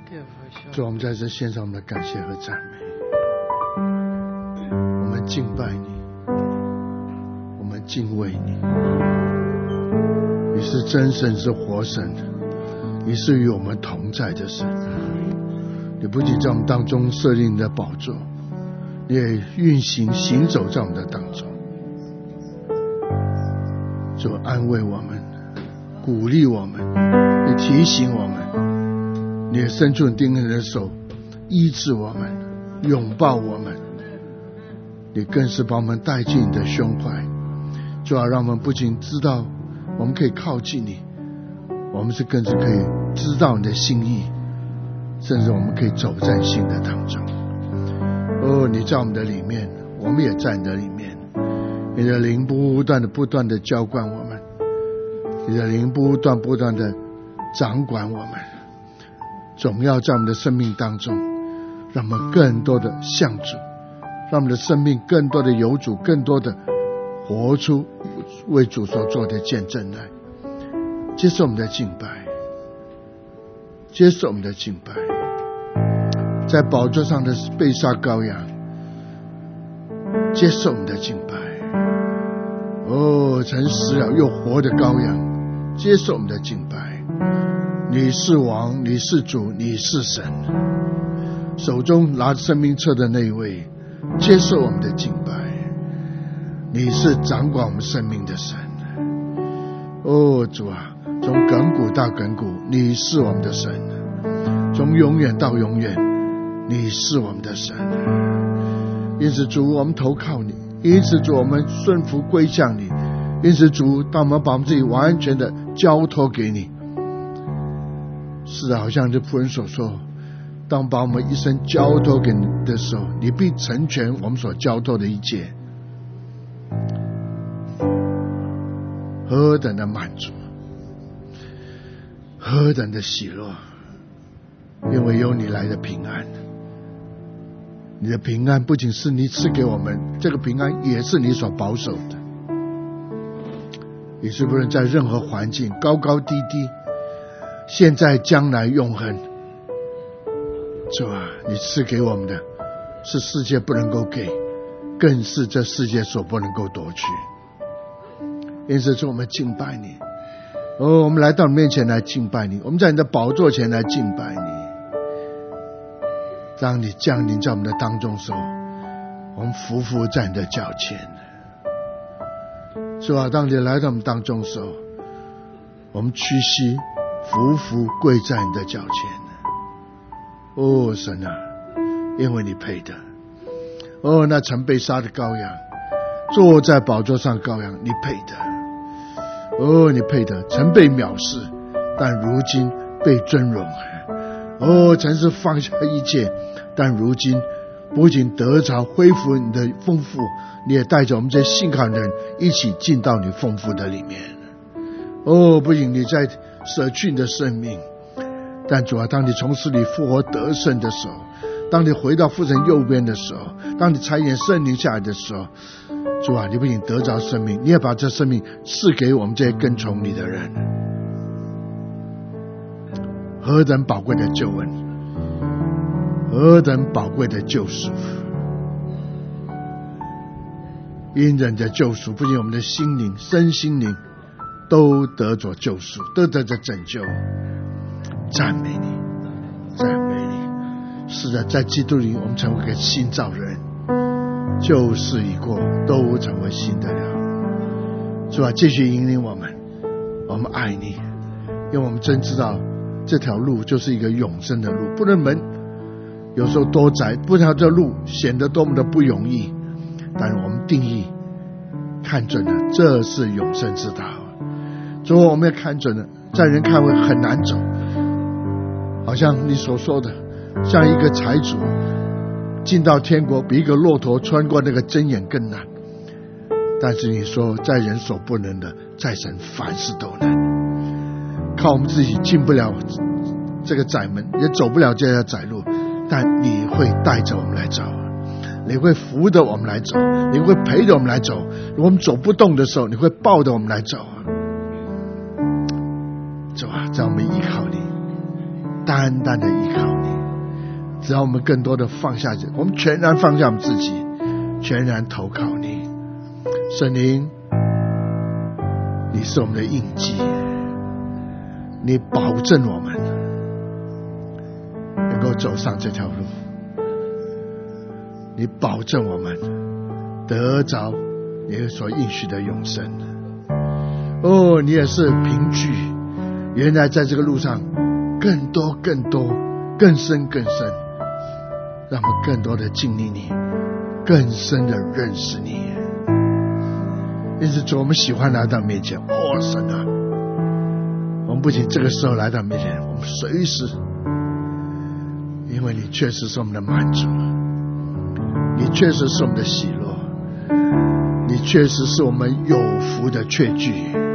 主，我们在这献上我们的感谢和赞美，我们敬拜你，我们敬畏你。你是真神，是活神，你是与我们同在的神。你不仅在我们当中设立你的宝座，你也运行行走在我们的当中。主，安慰我们，鼓励我们，你提醒我们，你也伸出你钉人的手医治我们，拥抱我们，你更是把我们带进你的胸怀。主要让我们不仅知道我们可以靠近你，我们更是可以知道你的心意，甚至我们可以走在新的当中。哦，你在我们的里面，我们也在你的里面。你的灵不断的浇灌我们，你的灵不断的掌管我们，总要在我们的生命当中，让我们更多的向主，让我们的生命更多的有主，更多的活出为主所做的见证来。接受我们的敬拜，接受我们的敬拜，在宝座上的被杀羔羊，接受我们的敬拜。哦，曾死了又活的羔羊，接受我们的敬拜。你是王，你是主，你是神，手中拿着生命册的那一位，接受我们的敬拜。你是掌管我们生命的神。哦，主啊，从亘古到亘古，你是我们的神；从永远到永远，你是我们的神。因此主，我们投靠你，因此主，我们顺服归向你，因此主，当我们把我们自己完全的交托给你，是的，好像这仆人所说，当把我们一生交托给你的时候，你必成全我们所交托的一切。何等的满足，何等的喜乐，因为有你来的平安。你的平安不仅是你赐给我们，这个平安也是你所保守的。你是不论在任何环境，高高低低，现在将来永恒，主啊，你赐给我们的是世界不能够给，更是这世界所不能够夺去。因此主，我们敬拜你。哦，我们来到你面前来敬拜你，我们在你的宝座前来敬拜你。当你降临在我们的当中的时候，我们匍匐在你的脚前。是吧？当你来到我们当中的时候，我们屈膝匍匐跪在你的脚前。哦，神啊，因为你配的。哦，那曾被杀的羔羊，坐在宝座上羔羊，你配的。哦，你配的，曾被藐视，但如今被尊荣。哦，曾是放下一切，但如今不仅得着恢复你的丰富，你也带着我们这些信靠的人一起进到你丰富的里面。哦，不仅你在舍去你的生命，但主啊，当你从死里复活得胜的时候，当你回到父神右边的时候，当你差遣圣灵下来的时候，主啊，你不仅得着生命，你也把这生命赐给我们这些跟从你的人。何等宝贵的救恩，何等宝贵的救赎！因人的救赎，不仅我们的心灵、身心灵都得着救赎，都得着拯救。赞美你，赞美你！是的，在基督里，我们成为一个新造人，旧事已过，都成为新的了。主啊，继续引领我们，我们爱你，因为我们真知道这条路就是一个永生的路，不论门有时候多窄，不知道这路显得多么的不容易，但是我们定义看准了，这是永生之道。主啊，我们也看准了，在人看为很难走，好像你所说的，像一个财主进到天国比一个骆驼穿过那个针眼更难，但是你说在人所不能的，在神凡事都能。靠我们自己进不了这个窄门，也走不了这条窄路，但你会带着我们来走，你会扶着我们来走，你会陪着我们来走。如果我们走不动的时候，你会抱着我们来走。主啊，在我们依靠你，单单的依靠你。 只要我们更多的放下，我们全然放下我们自己，全然投靠你。圣灵，你是我们的印记，你保证我们能够走上这条路，你保证我们得着你所应许的永生。哦，你也是凭据原来在这个路上更多更多更深更深，让我们更多的经历你，更深的认识你。因此主，我们喜欢来到面前。哦，神啊，我们不仅这个时候来到面前，我们随时，因为你确实是我们的满足，你确实是我们的喜乐，你确实是我们有福的确据。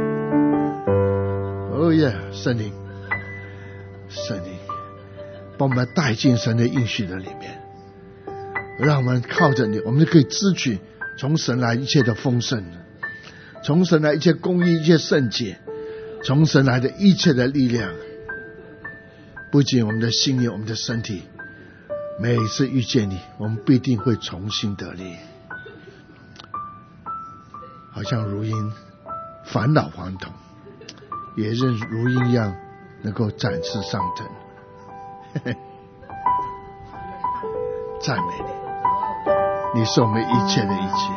哦耶，圣灵，圣灵，把我们带进神的应许的里面，让我们靠着你，我们就可以支取从神来一切的丰盛，从神来一切公义，一切圣洁，从神来的一切的力量。不仅我们的心灵，我们的身体，每一次遇见你，我们必定会重新得力，好像如鹰返老还童，也任如鹰一样能够展翅上腾。赞美你，你是我们一切的一切。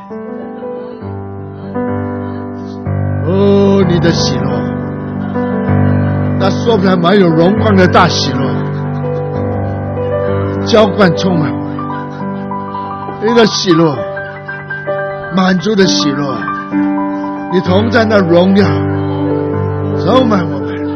哦，你的喜乐，那说不来满有荣光的大喜乐，浇灌充满我。你的喜乐，满足的喜乐，你同在的荣耀充满我们，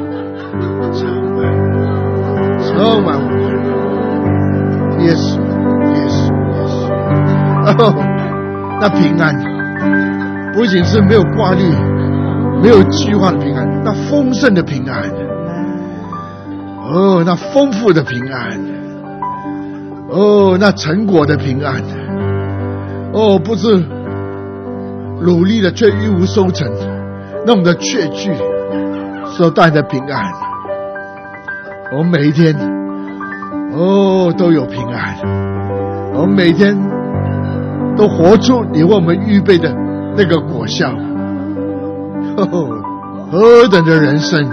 充满我们。耶稣，耶稣，耶稣。哦，那平安不仅是没有挂虑，没有计划的平安，那丰盛的平安，哦，那丰富的平安，哦，那成果的平安，哦，不是努力的却一无收成，那我们的确据所带的平安，我们每一天，哦，都有平安，我们每天都活出你为我们预备的那个果效。哦，何等的人生，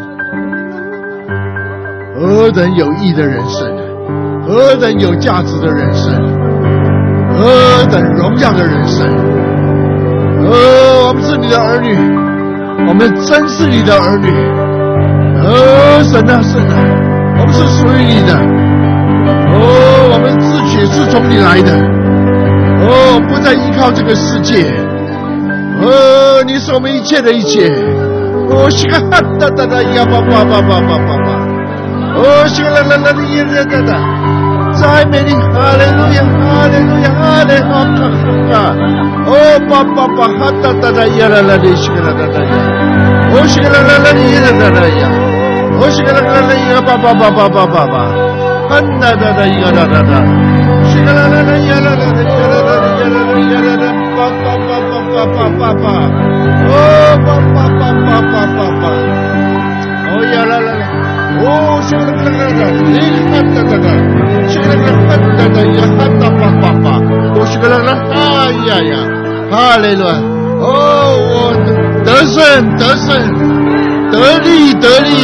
何等有益的人生，何等有价值的人生，何等荣耀的人生。我们是你的儿女，我们真是你的儿女。神啊，神啊，我们是属于你的。我们自取是从你来的。我们不再依靠这个世界。你是我们一切的一切。西格哈哒哒哒呀吧吧吧吧吧吧吧。西格啦啦啦的耶啦哒哒。赞美你，哈利路亚，哈利路亚，哈利哈卡哈卡。吧吧吧哈哒哒哒呀啦啦的西格啦啦啦呀。西格啦啦啦的耶啦啦啦呀。西格啦啦啦呀吧吧吧吧吧吧吧。哈哒哒哒呀啦啦啦。西格啦啦啦呀啦啦的呀啦啦的呀啦啦呀啦啦。吧吧吧吧吧吧吧吧。吧吧吧吧吧吧吧。呀啦啦啦。西格啦啦啦啦，你看哒哒哒。西格啦啦啦哒哒呀哈哒吧吧吧。西格啦啦哎呀呀，哈利路亚。我得胜得胜，得力得力。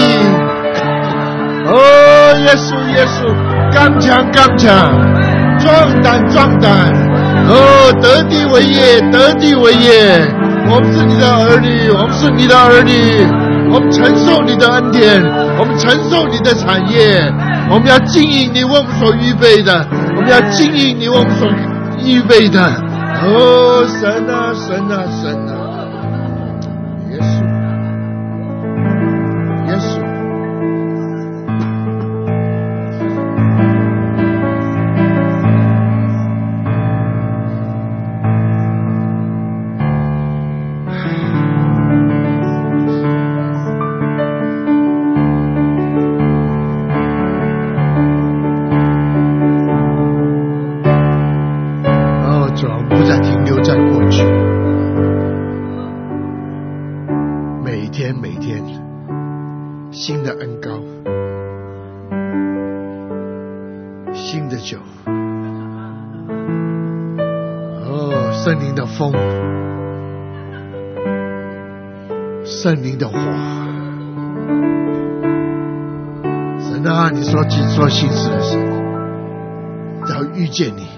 耶稣耶稣，刚强刚强，壮胆壮胆。得地为业，得地为业。我们是你的儿女，我们是你的儿女，我们承受你的恩典，我们承受你的产业，我们要经营你为我们所预备的，我们要经营你为我们所预备的。神啊神啊神啊，耶稣耶稣。 新的酒。哦，圣灵的风，圣灵的火。神啊，你说做新事的神，只要遇见你，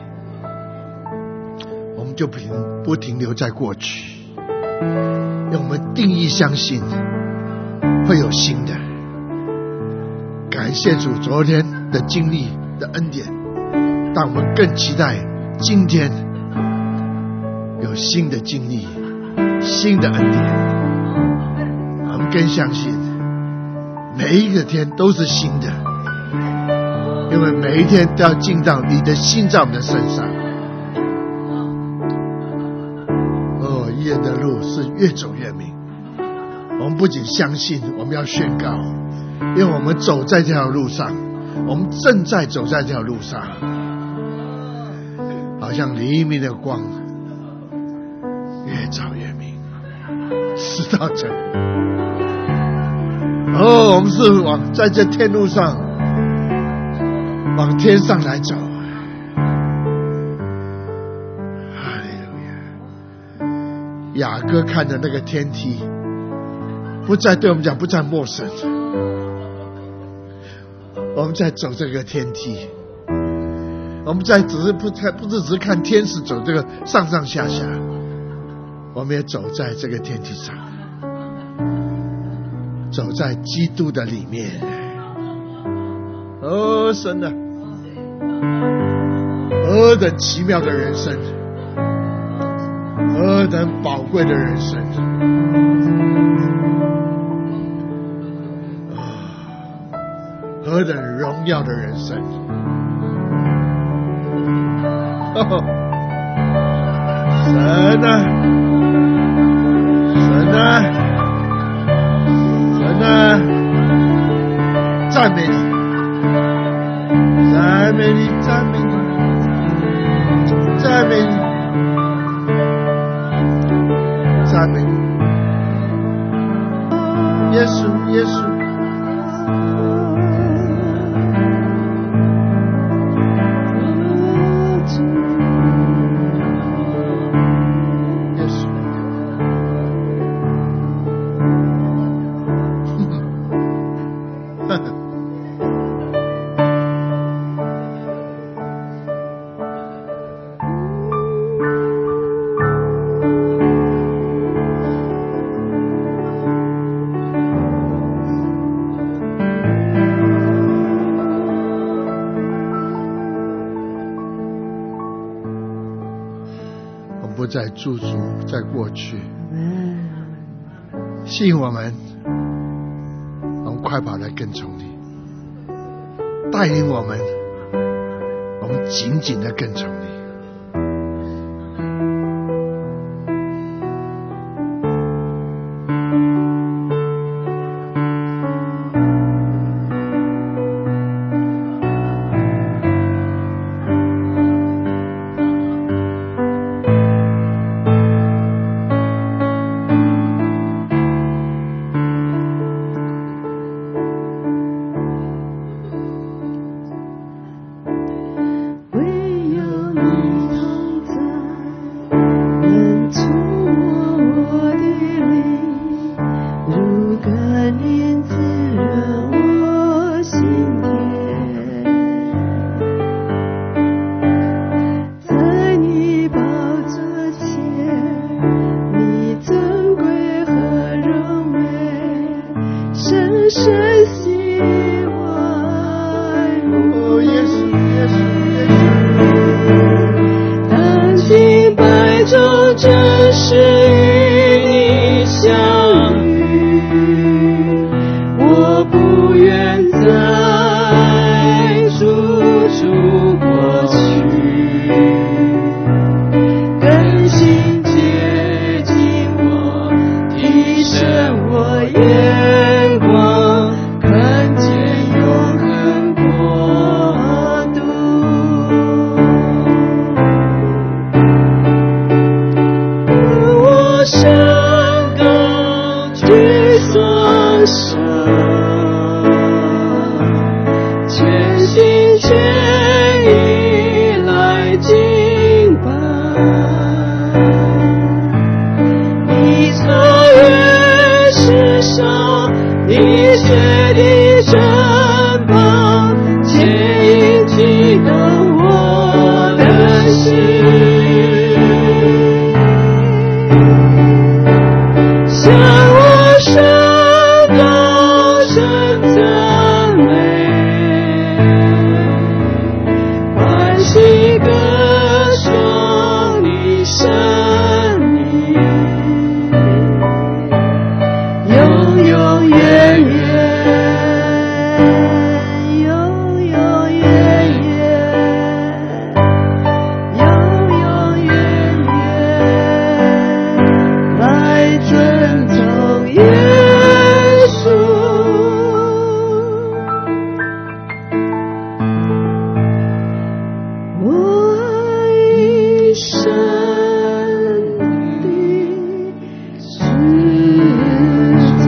我们就不停留在过去，让我们定义相信会有新的。感谢主昨天的经历的恩典，但我们更期待今天有新的经历，新的恩典。我们更相信每一个天都是新的，因为每一天都要进到你的心在我们的身上。哦，一人的路是越走越明。我们不仅相信，我们要宣告，因为我们走在这条路上，我们正在走在这条路上，好像黎明的光越照越明，直到这。哦，我们是在这天路上往天上来走。哈利路亚！雅各看着那个天梯，不再对我们讲，不再陌生。我们在走这个天梯，我们在不是只是看天使走这个上上下下，我们也走在这个天梯上，走在基督的里面。哦，神啊，何等奇妙的人生，何等宝贵的人生。何等荣耀的人生。哦，神啊，神啊，神啊，赞美你，赞美你，赞美你，赞美你，赞美你，耶稣，耶稣。在驻足在过去，吸引我们快跑来跟从你，带领我们紧紧的跟从你。全心全意来敬拜，你超越世上一切的珍宝，牵引激动我的心，向我升高声赞美，欢喜歌颂你生命，永永远远，永永远远，永永远远，来尊崇耶稣。我一生的志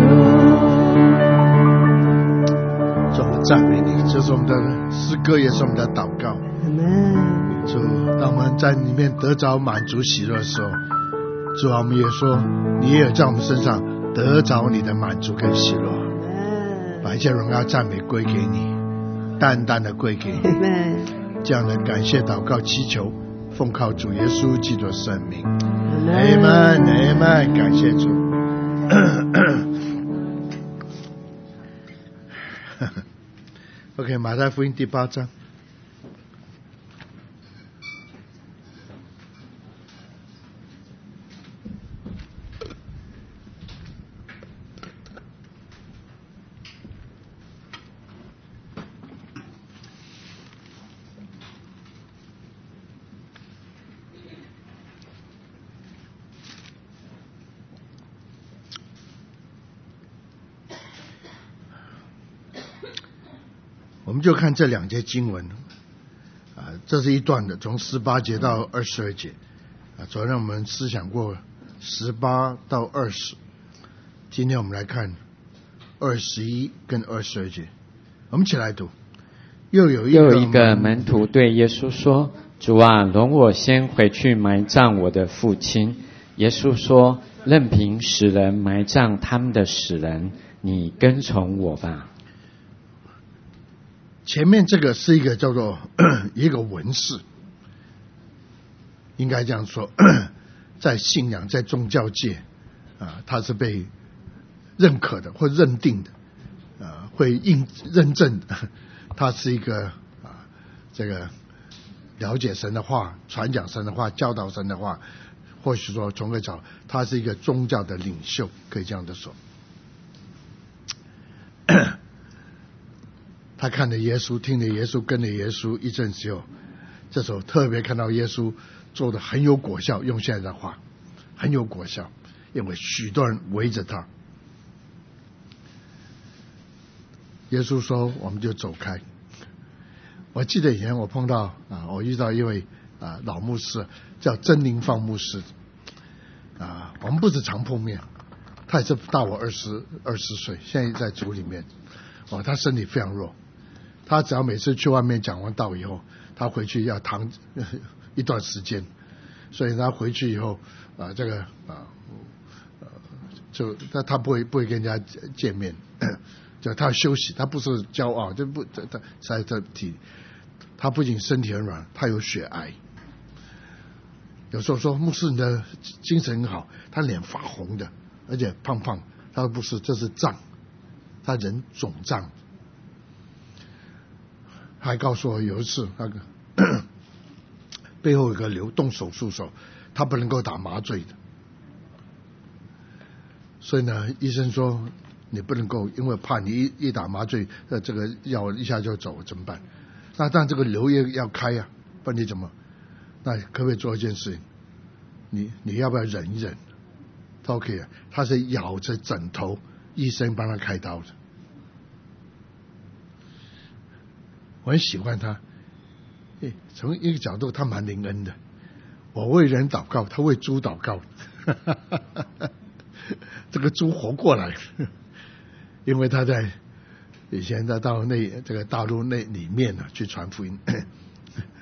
主，我们赞美你，这是我们的诗歌，也是我们的祷告。主，当我们在里面得着满足喜乐的时候，主啊，我们也说，你也有在我们身上得着你的满足跟喜乐，把一切荣耀赞美归给你，淡淡的归给你。这样的感谢祷告祈求，奉靠主耶稣基督的圣名。阿们，阿们，感谢主。OK， 马太福音第8章。我们就看这2节经文这是一段的，从18节到22节昨天我们思想过18到20，今天我们来看21跟22节。我们一起来读。又有一个门徒对耶稣说：主啊，容我先回去埋葬我的父亲。耶稣说：任凭死人埋葬他们的死人，你跟从我吧。 前面这个是一个叫做一个文士，应该这样说，在信仰在宗教界他是被认可的或认定的会认证的，他是一个这个了解神的话，传讲神的话，教导神的话，或许说从个角他是一个宗教的领袖，可以这样的说。他看着耶稣，听着耶稣，跟着耶稣一阵之后，这时候特别看到耶稣做的很有果效，用现在的话很有果效，因为许多人围着他。耶稣说我们就走开。我记得以前我碰到我遇到一位老牧师叫曾灵放牧师我们不是常碰面，他也是大我20岁，现在在主里面他身体非常弱，他只要每次去外面讲完道以后，他回去要躺一段时间，所以他回去以后这个就他不会跟人家见面，就他休息，他不是骄傲，就不他不仅身体很软，他有血癌。有时候说牧师你的精神很好，他脸发红的，而且胖胖，他说不是，这是胀，他人肿胀。还告诉我有一次那个背后有个瘤，动手术手，他不能够打麻醉的，所以呢医生说你不能够，因为怕你一打麻醉这个药一下就走怎么办？那但这个瘤也要开呀，不然你怎么？那可不可以做一件事情？你要不要忍一忍？他 OK 啊，他是咬着枕头，医生帮他开刀的。我很喜欢他，从一个角度他蛮灵恩的。我为人祷告，他为猪祷告，这个猪活过来，因为他在以前他到这个大陆里面去传福音，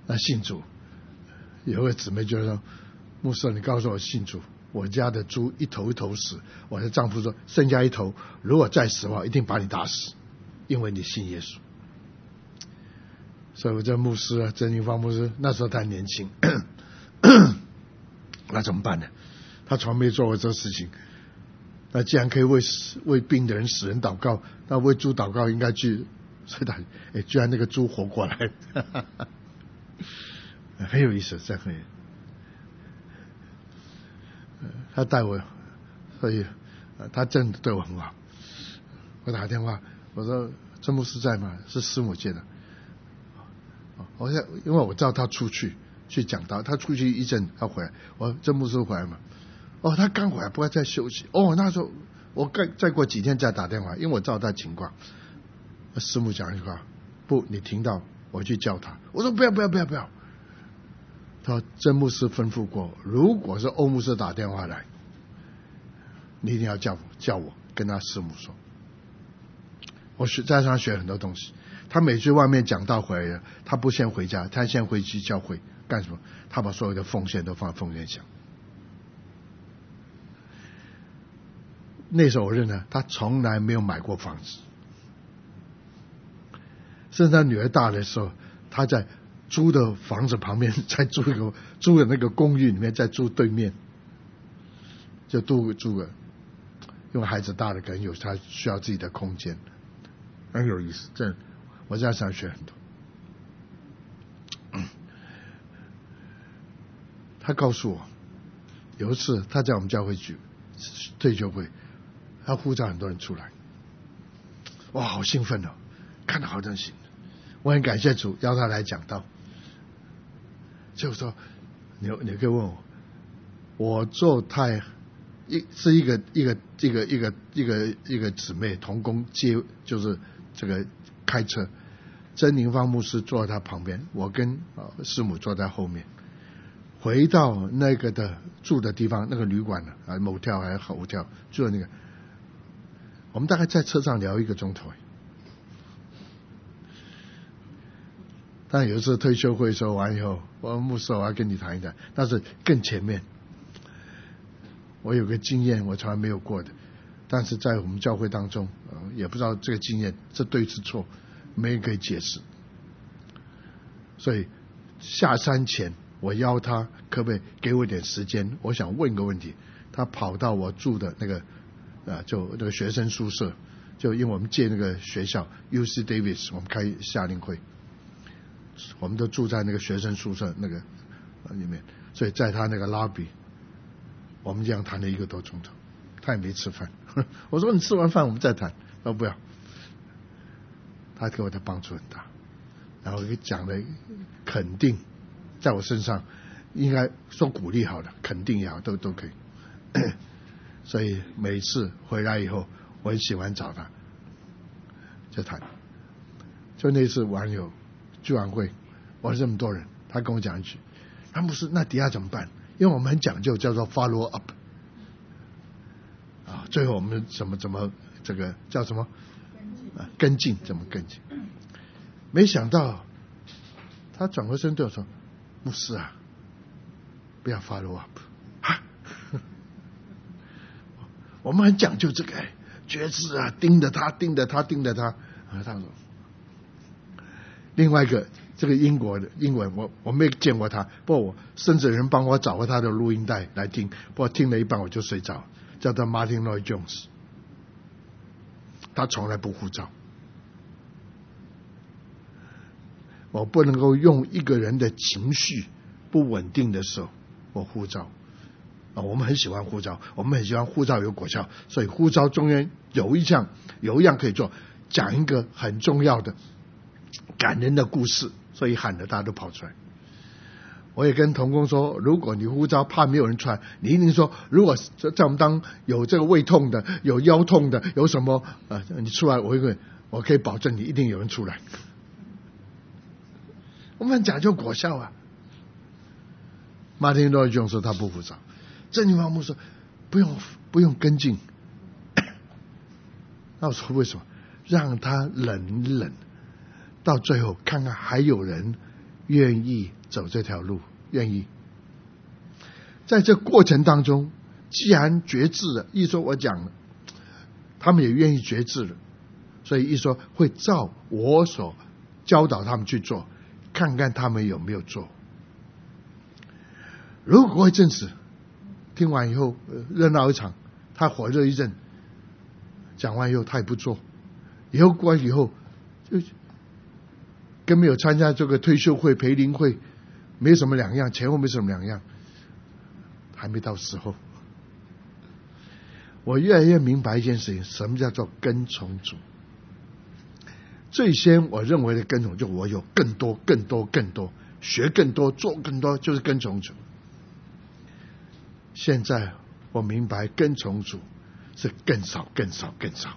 那信主，有个姊妹就说：“牧师，你告诉我信主，我家的猪一头一头死。”我的丈夫说：“剩下一头，如果再死的话，一定把你打死，因为你信耶稣。”所以我这牧师啊，曾金芳牧师那时候他年轻，那怎么办呢？他从没做过这事情。那既然可以为病的人、死人祷告，那为猪祷告应该去。所以他居然那个猪活过来，很有意思，这很。他带我，所以他真的对我很好。我打电话，我说：“曾牧师在吗？”是师母接的。我想，因为我知道他出去讲道，他出去一阵，他回来。我说：“曾牧师回来吗？”哦，他刚回来，不过在休息。哦，那时候我再过几天再打电话，因为我知道他情况。师母讲一句话：“不，你听到我去叫他。”我说：“不要。”他说：“曾牧师吩咐过，如果是欧牧师打电话来，你一定要叫我跟他师母说。”我在上学很多东西。他每次外面讲道回来了，他不先回家，他先回去教会干什么？他把所有的奉献都放在奉献箱。那时候我认得他从来没有买过房子，甚至他女儿大的时候，他在租的房子旁边再租的那个公寓里面再租对面，就租个，因为孩子大了可能有他需要自己的空间，很有意思。这我在上学很多。他告诉我，有一次他在我们教会退休会，他呼召很多人出来，哇，好兴奋哦！看到好多人行，我很感谢主邀他来讲道。就说你可以问我做太是一个姊妹同工接，就是这个开车，曾宁芳牧师坐在他旁边，我跟师母坐在后面。回到那个的住的地方，那个旅馆呢某跳还是后跳住的那个，我们大概在车上聊1个钟头。但有一次退休会说完以后，我说牧师我要跟你谈一谈，但是更前面，我有个经验我从来没有过的，但是在我们教会当中也不知道这个经验这对是错，没人可以解释。所以下山前我邀他可不可以给我一点时间，我想问个问题。他跑到我住的那个就那个学生宿舍，就因为我们借那个学校 UC Davis 我们开夏令会，我们都住在那个学生宿舍那个里面，所以在他那个 lobby 我们这样谈了1个多钟头，他也没吃饭。我说你吃完饭我们再谈，他说不要。他给我的帮助很大，然后讲了肯定在我身上，应该说鼓励好了，肯定也好，都可以。所以每次回来以后我很喜欢找他就谈。就那次聚完会，我说这么多人，他跟我讲一句，他牧师那底下怎么办？因为我们很讲究叫做 follow up 最后我们怎么这个叫什么跟进，怎么跟进？没想到他转过身对我说，牧师啊，不要 follow up 我们很讲究这个觉知啊，盯着他。他说另外一个这个英文我没见过他，不过我甚至有人帮我找过他的录音带来听，不过听了一半我就睡着，叫做 Martin Lloyd Jones。 他从来不呼召，我不能够用一个人的情绪不稳定的时候我呼召我们很喜欢呼召，我们很喜欢呼召有果效，所以呼召中间有一样可以做，讲一个很重要的感人的故事，所以喊的大家都跑出来。我也跟同工说，如果你呼召怕没有人出来，你一定说，如果在我们当有这个胃痛的，有腰痛的，有什么你出来，我可以保证你一定有人出来。我们很讲究果效啊。马丁路德金说他不呼召，郑宁芳牧说不用跟进。那我说为什么？让他忍，到最后看看还有人愿意走这条路，愿意在这过程当中，既然决志了，一说我讲了，他们也愿意决志了，所以一说会照我所教导他们去做，看看他们有没有做。如果会证实，听完以后热闹一场，他火热一阵，讲完以后他也不做，以后过以后就跟没有参加这个退休会培灵会没什么两样，前后没什么两样，还没到时候。我越来越明白一件事情，什么叫做跟从主。最先我认为的跟从，就我有更多更多更多，学更多做更多，就是跟从主。现在我明白跟从主是更少更少更少。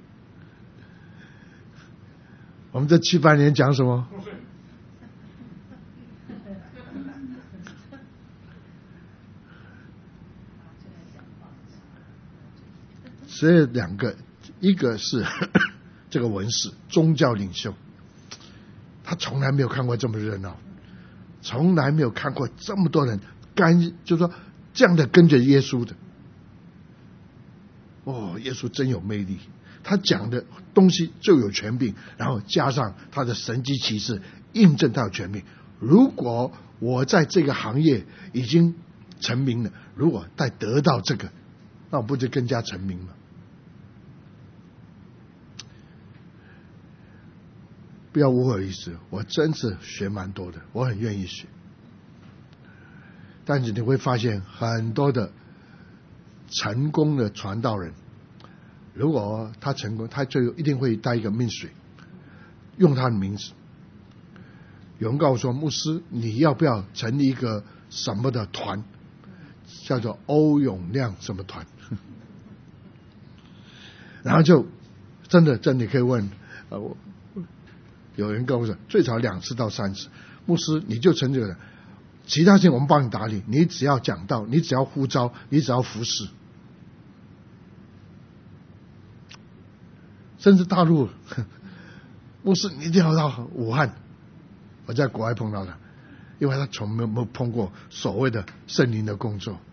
我们这7、8年讲什么？这两个，一个是这个文士宗教领袖，他从来没有看过这么热闹，从来没有看过这么多人就是说这样的跟着耶稣的。哦，耶稣真有魅力，他讲的东西就有权柄，然后加上他的神迹奇事，印证他有权柄。如果我在这个行业已经成名了，如果再得到这个，那我不就更加成名吗？不要误会我意思，我真是学蛮多的，我很愿意学。但是你会发现很多的成功的传道人，如果他成功，他就一定会带一个ministry，用他的名字。有人告诉我说，牧师你要不要成立一个什么的团，叫做欧永亮什么团然后就真的你可以问有人告诉我最少2次到3次，牧师你就成这个人，其他事情我们帮你打理，你只要讲道，你只要呼召，你只要服侍。甚至大陆牧师你一定要到武汉，我在国外碰到他，因为他从没有碰过所谓的圣灵的工作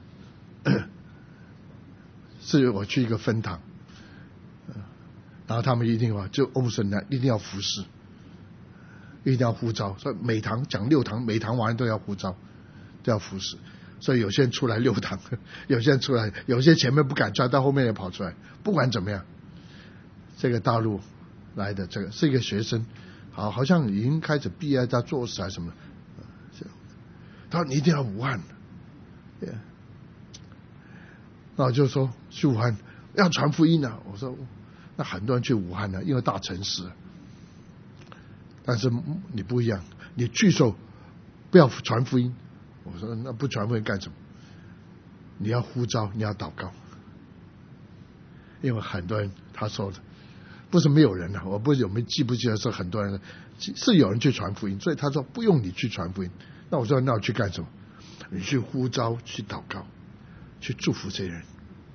是我去一个分堂，然后他们一定要就欧神呢，一定要服侍，一定要呼召，所以每堂讲6堂，每堂完都要呼召，都要服侍。所以有些人出来6堂，有些人出来，有些前面不敢出来，到后面也跑出来。不管怎么样，这个大陆来的这个是一个学生，好像已经开始毕业，在做事还是什么。他说你一定要武汉，那我就说去武汉要传福音啊。我说那很多人去武汉呢，因为大城市。但是你不一样，你去时候不要传福音。我说那不传福音干什么？你要呼召，你要祷告。因为很多人他说的不是没有人啊，我不知道记不记得是很多人是有人去传福音，所以他说不用你去传福音。那我说那我去干什么？你去呼召，去祷告，去祝福这些人。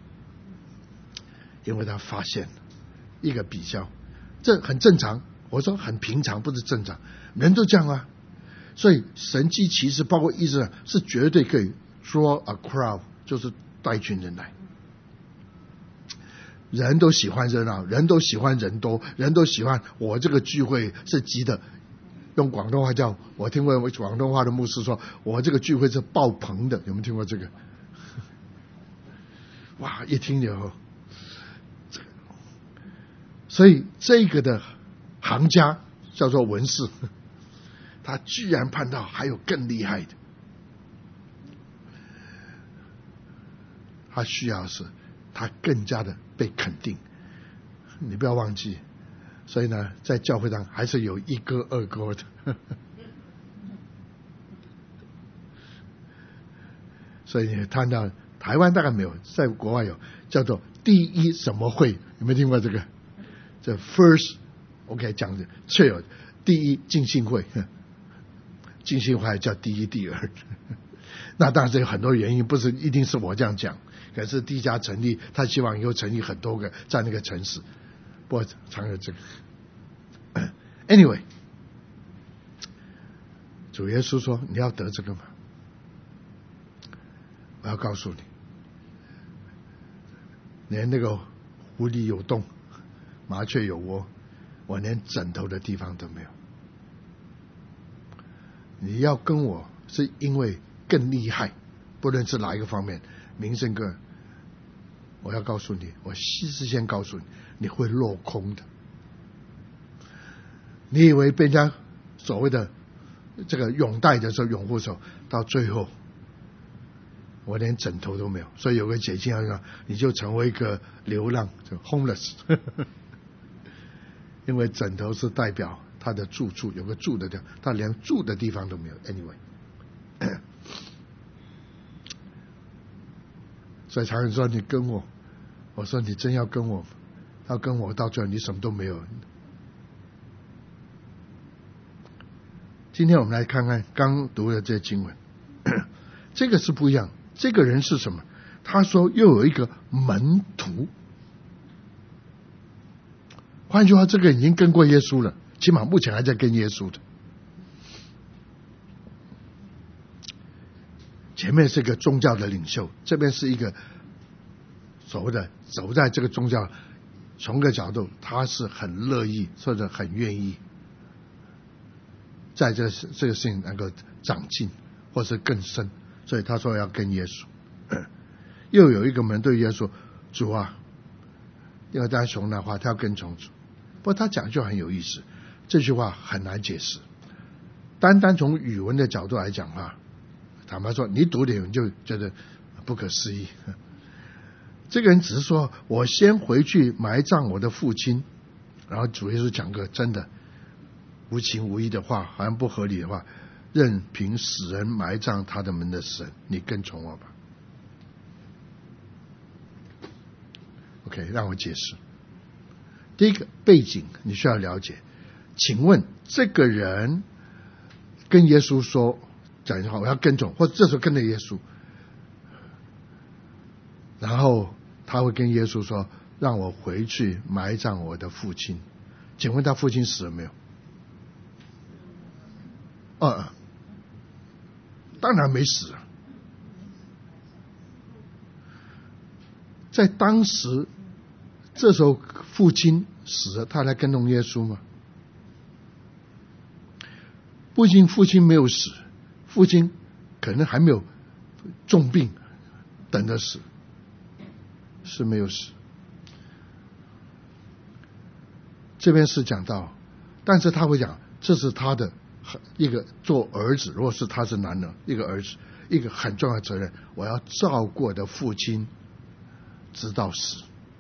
因为他发现一个比较，这很正常。我说很平常，不是正常，人都这样啊。所以神迹奇事包括医治是绝对可以 draw a crowd， 就是带一群人来。人都喜欢热闹，人都喜欢人多，人都喜欢我这个聚会是急的。用广东话叫，我听过广东话的牧师说，我这个聚会是爆棚的，有没有听过这个？哇，一听以后，所以这个的行家叫做文士，他居然判到还有更厉害的，他需要是他更加的被肯定。你不要忘记，所以呢，在教会上还是有1哥2哥的所以你看到台湾大概没有，在国外有叫做第一什么会，有没有听过这个？这 first OK 讲的确有第一浸信会，浸信会还叫第一第二那当然这有很多原因，不是一定是我这样讲，可是第一家成立，他希望以后成立很多个在那个城市，不过常有这个anyway， 主耶稣说：“你要得这个吗？”我要告诉你，连那个狐狸有洞，麻雀有窝，我连枕头的地方都没有。你要跟我是因为更厉害，不论是哪一个方面，名声更，我要告诉你，我事先告诉你，你会落空的。你以为被人家所谓的这个拥戴的时候，拥护的时候，到最后我连枕头都没有。所以有个解经要说，你就成为一个流浪，就 homeless 因为枕头是代表他的住处，有个住的地方，他连住的地方都没有。 anyway 所以常人说你跟我，我说你真要跟我，要跟我到最后你什么都没有。今天我们来看看刚读的这些经文，这个是不一样。这个人是什么？他说又有一个门徒，换句话，这个已经跟过耶稣了，起码目前还在跟耶稣的。前面是一个宗教的领袖，这边是一个所谓的走在这个宗教，从个角度他是很乐意或者很愿意在这个事情能够长进或是更深，所以他说要跟耶稣。又有一个门对耶稣：主啊，因为大家熊的话他要跟从主。不过他讲就很有意思，这句话很难解释，单单从语文的角度来讲话，坦白说你读点你就觉得不可思议。这个人只是说我先回去埋葬我的父亲，然后主耶稣讲个真的无情无义的话，好像不合理的话，任凭死人埋葬他的门的神，你跟从我吧。 OK， 让我解释。第一个背景你需要了解，请问这个人跟耶稣说讲一句话，我要跟从，或者这时候跟着耶稣，然后他会跟耶稣说让我回去埋葬我的父亲，请问他父亲死了没有？当然没死啊。在当时这时候父亲死了，他来跟从耶稣吗？父亲没有死，父亲可能还没有重病等着死，是没有死。这边是讲到，但是他会讲这是他的一个做儿子，如果是他是男人，一个儿子一个很重要的责任，我要照顾我的父亲直到死，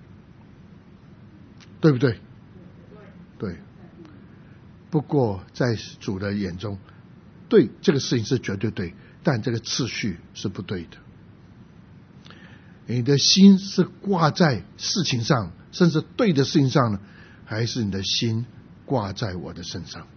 对不对？对。不过在主的眼中，对这个事情是绝对对，但这个次序是不对的。你的心是挂在事情上，甚至对的事情上呢，还是你的心挂在我的身上？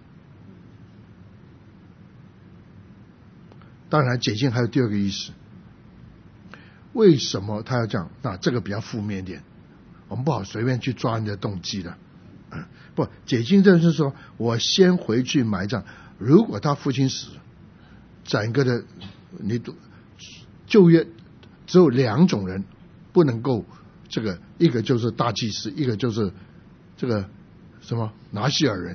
当然解经还有第二个意思，为什么他要这样？那这个比较负面一点，我们不好随便去抓你的动机的。不，解经就是说我先回去埋葬，如果他父亲死了，整个的你旧约只有两种人不能够这个，一个就是大祭司，一个就是这个什么拿西尔人，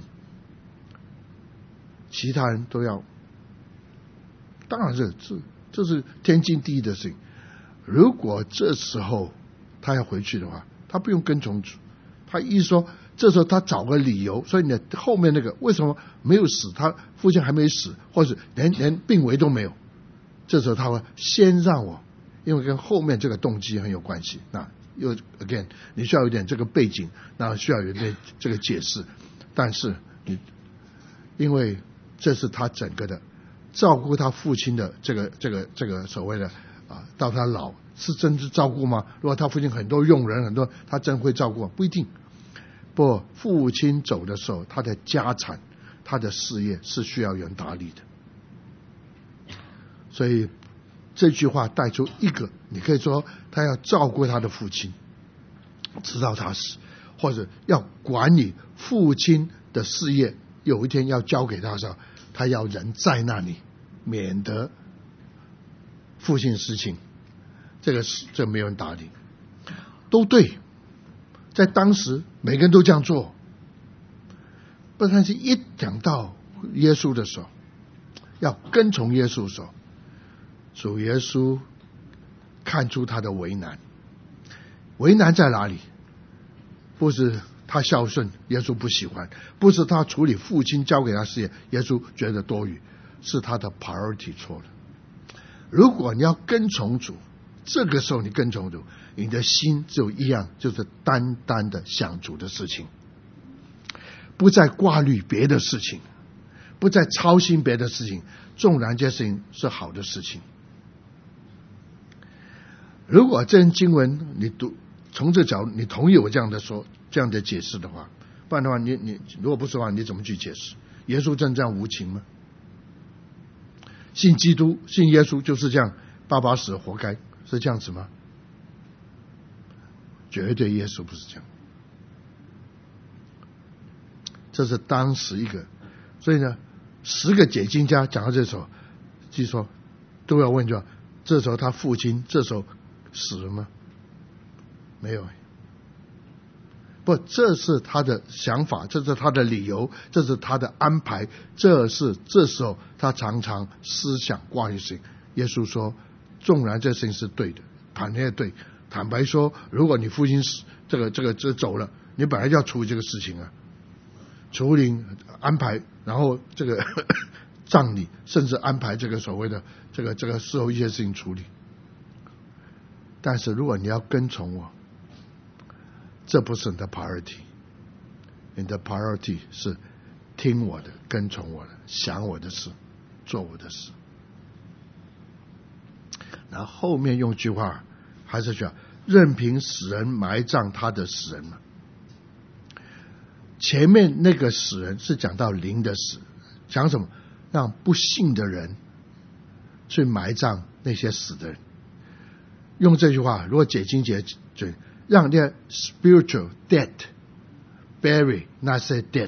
其他人都要。当然这是天经地义的事情。如果这时候他要回去的话，他不用跟从主，他一说这时候他找个理由，所以你后面那个为什么没有死，他父亲还没死，或者连病危都没有，这时候他会先让我，因为跟后面这个动机很有关系。那又 again 你需要有点这个背景，那需要有点这个解释，但是你因为这是他整个的照顾他父亲的这个所谓的到他老是真是照顾吗？如果他父亲很多佣人很多，他真会照顾吗？不一定。不，父亲走的时候，他的家产、他的事业是需要有人打理的。所以这句话带出一个，你可以说他要照顾他的父亲，直到他死，或者要管理父亲的事业，有一天要交给他的时候， 他要人在那里，免得父亲事情，这没有人打理，都对，在当时每个人都这样做。但是一讲到耶稣的时候，要跟从耶稣的时候，主耶稣看出他的为难。为难在哪里？不是他孝顺，耶稣不喜欢；不是他处理父亲交给他事业，耶稣觉得多余，是他的 priority 错了。如果你要跟从主，这个时候你跟从主，你的心只有一样，就是单单的想主的事情，不再挂虑别的事情，不再操心别的事情，纵然这些事情是好的事情。如果这经文你读从这角度，你同意我这样的说，这样的解释的话，不然的话，你如果不说话，你怎么去解释？耶稣真这样无情吗？信基督、信耶稣就是这样，爸爸死活该，是这样子吗？绝对耶稣不是这样。这是当时一个，所以呢，10个解经家讲到这时候，据说都要问说，这时候他父亲这时候死了吗？没有，不，这是他的想法，这是他的理由，这是他的安排，这时候他常常思想挂虑事情。耶稣说，纵然这事情是对的，坦白对，坦白说，如果你父亲这走了，你本来就要处理这个事情啊，处理安排，然后这个葬礼，甚至安排这个所谓的这个事后一些事情处理。但是如果你要跟从我，这不是你的 priority， 你的 priority 是听我的，跟从我的，想我的事，做我的事。然后后面用句话还是讲，任凭死人埋葬他的死人嘛。前面那个死人是讲到灵的死，讲什么？让不信的人去埋葬那些死的人。用这句话，如果解经解让那 spiritual dead bury 那些 dead，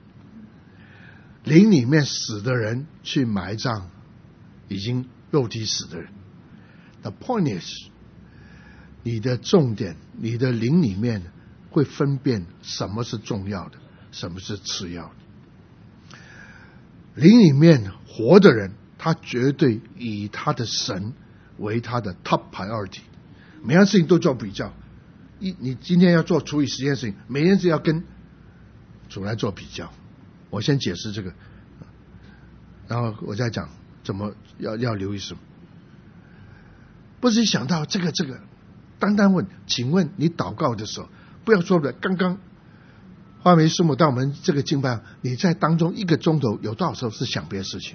灵里面死的人去埋葬已经肉体死的人。The point is， 你的重点，你的灵里面会分辨什么是重要的，什么是次要的。灵里面活的人，他绝对以他的神为他的 top priority， 每样事情都做比较。你今天要做处理10件事情，每件事要跟主来做比较。我先解释这个，然后我再讲怎么要留意什么。不是想到这个，单单问，请问你祷告的时候，不要说的刚刚花梅师母到我们这个敬拜，你在当中1个钟头有多少时候是想别的事情？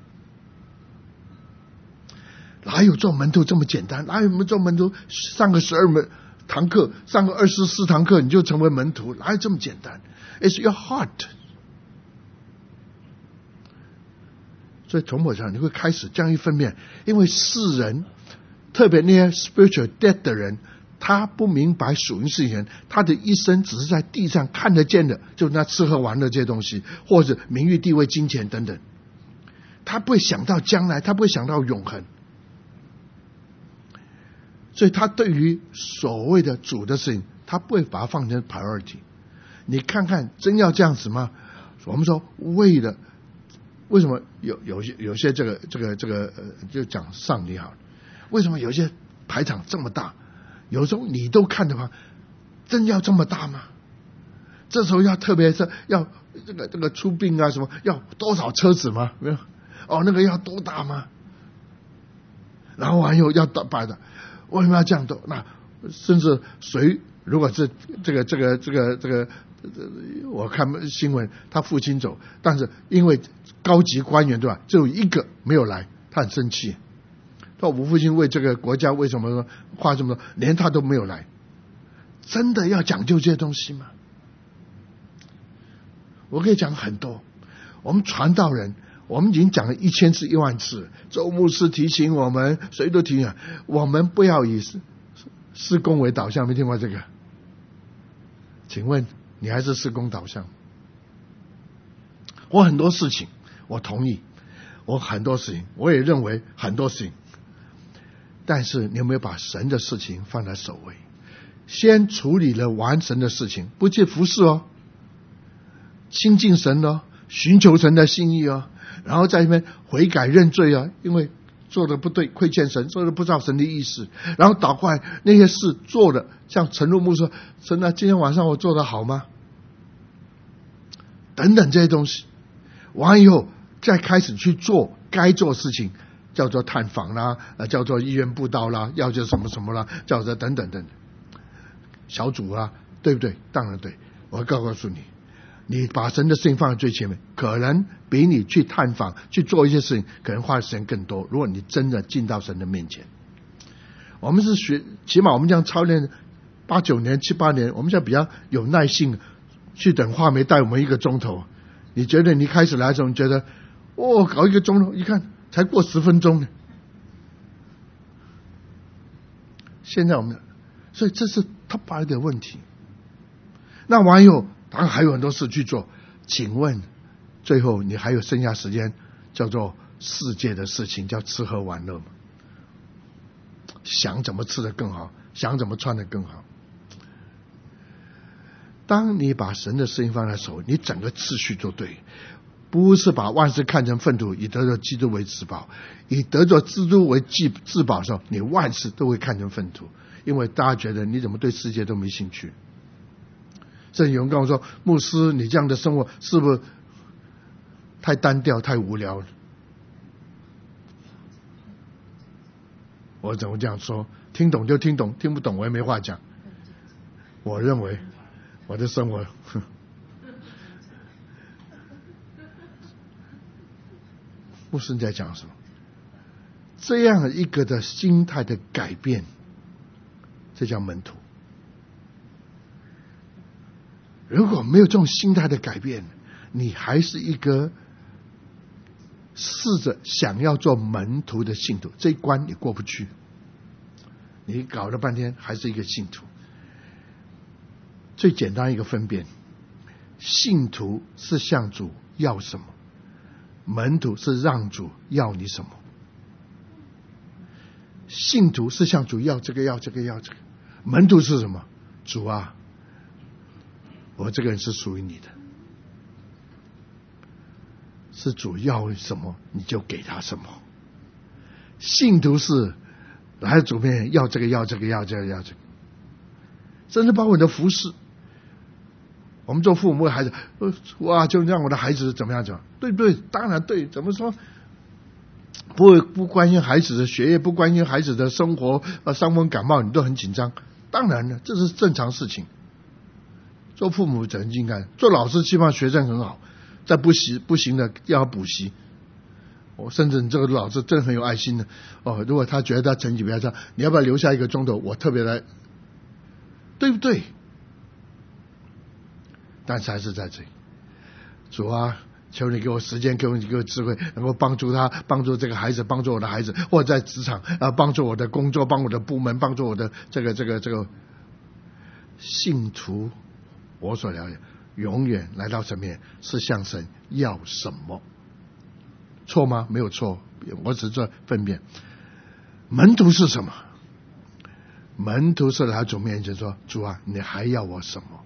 哪有做门徒这么简单？哪有我们做门徒上个12堂课，上个24堂课你就成为门徒？哪有这么简单？ It's your heart。 所以从我上你会开始这样一分辨，因为世人，特别那些 spiritual dead 的人，他不明白属灵事情，他的一生只是在地上看得见的，就那吃喝玩乐这些东西，或者名誉地位金钱等等，他不会想到将来，他不会想到永恒。所以他对于所谓的主的事情，他不会把它放成 priority。 你看看真要这样子吗？我们说为什么有些这个就讲上帝好了，为什么有些排场这么大？有时候你都看的话，真要这么大吗？这时候要特别是要这个出殡啊什么，要多少车子吗？没有哦，那个要多大吗？然后还有要摆的。为什么要这样做？那甚至谁如果是这个，我看新闻，他父亲走，但是因为高级官员对吧，只有1个没有来，他很生气。他说我父亲为这个国家为什么花这么多，连他都没有来。真的要讲究这些东西吗？我可以讲很多。我们传道人，我们已经讲了1000次10000次，周牧师提醒我们，谁都提醒我们不要以事工为导向。没听过这个？请问你还是事工导向？我很多事情我同意，我很多事情，我也认为很多事情，但是你有没有把神的事情放在首位？先处理了完神的事情，不去服侍哦，亲近神哦，寻求神的心意哦，然后在那边悔改认罪啊，因为做的不对，亏欠神，做的不知道神的意思，然后倒过来那些事做的，像陈若木说，神啊，今天晚上我做的好吗？等等这些东西，完以后再开始去做该做事情，叫做探访啦，叫做医院布道啦，要叫什么什么啦，叫做等等等等小组啦，对不对？当然对。我告诉你，你把神的事情放在最前面，可能比你去探访去做一些事情，可能花的时间更多。如果你真的进到神的面前，我们是起码我们这样操练8、9年、7、8年，我们现在比较有耐性去等话梅带我们1个钟头。你觉得你开始来的时候，你觉得搞1个钟头，一看才过10分钟呢。现在我们，所以这是 top 8的问题。那完以后，当然还有很多事去做。请问，最后你还有剩下时间叫做世界的事情，叫吃喝玩乐吗？想怎么吃得更好，想怎么穿得更好。当你把神的事情放在手，你整个次序就对，不是把万事看成粪土，以得着基督为至宝。以得着基督为至宝的时候，你万事都会看成粪土，因为大家觉得你怎么对世界都没兴趣。甚至有人跟我说，牧师，你这样的生活是不是太单调太无聊了？我怎么这样说？听懂就听懂，听不懂我也没话讲。我认为我的生活牧师你在讲什么？这样一个的心态的改变，这叫门徒。如果没有这种心态的改变，你还是一个试着想要做门徒的信徒，这一关你过不去。你搞了半天还是一个信徒。最简单一个分辨，信徒是向主要什么，门徒是让主要你什么。信徒是向主要这个要这个要这个，门徒是什么？主啊，我这个人是属于你的，是主要什么你就给他什么。信徒是来主面要这个要这个要这个要这个，甚至包括你的服侍。我们做父母的孩子，哇，就让我的孩子怎么样怎么样，对不对？当然对。怎么说？不关心孩子的学业，不关心孩子的生活，伤风感冒你都很紧张。当然了，这是正常事情。做父母怎么应该？做老师希望学生很好，再不行的要补习。甚至你这个老师真很有爱心的如果他觉得他成绩比较差，你要不要留下1个钟头？我特别来，对不对？但是还是在这里，主啊，求你给我时间，给我智慧，能够帮助他，帮助这个孩子，帮助我的孩子，或者在职场帮助我的工作，帮我的部门，帮助我的这个信徒。我所了解，永远来到神面是向神要什么？错吗？没有错，我只是分辨。门徒是什么？门徒是来主面前说：“主啊，你还要我什么？”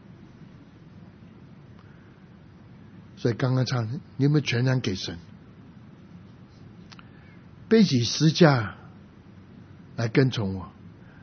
所以刚刚唱，你有没有全然给神？背起十架来跟从我，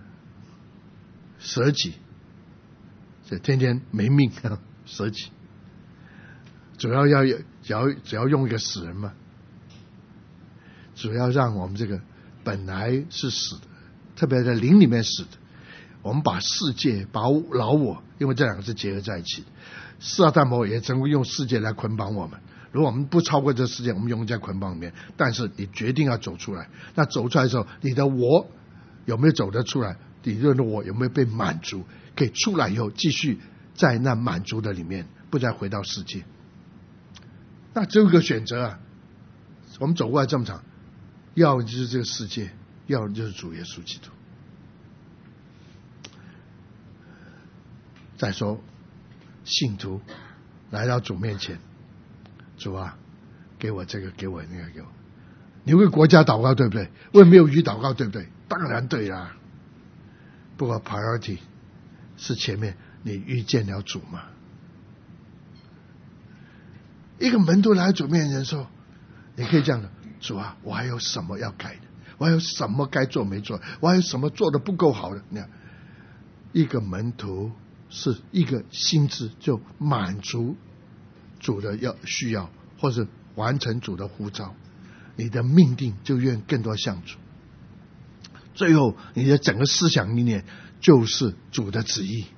舍己，这天天没命舍己，主要只要用一个死人嘛，主要让我们这个本来是死的，特别在灵里面死的，我们把世界把老我，因为这两个是结合在一起的，撒旦魔也曾经用世界来捆绑我们。如果我们不超过这世界，我们永远在捆绑里面。但是你决定要走出来，那走出来的时候，你的我有没有走得出来？你的我有没有被满足？可以出来以后继续在那满足的里面，不再回到世界。那只有一个选择啊！我们走过来这么长，要就是这个世界，要就是主耶稣基督。再说信徒来到主面前，主啊， 给我这个，给我那个，给我。你为国家祷告对不对？为没有鱼祷告对不对？当然对啦。不过 priority 是前面你遇见了主嘛。一个门徒来主面前说，你可以这样的，主啊，我还有什么要改的？我还有什么该做没做？我还有什么做的不够好的？你看，一个门徒是一个心智就满足主的需要，或是完成主的呼召，你的命定就愿更多像主。最后你的整个思想理念就是主的旨意。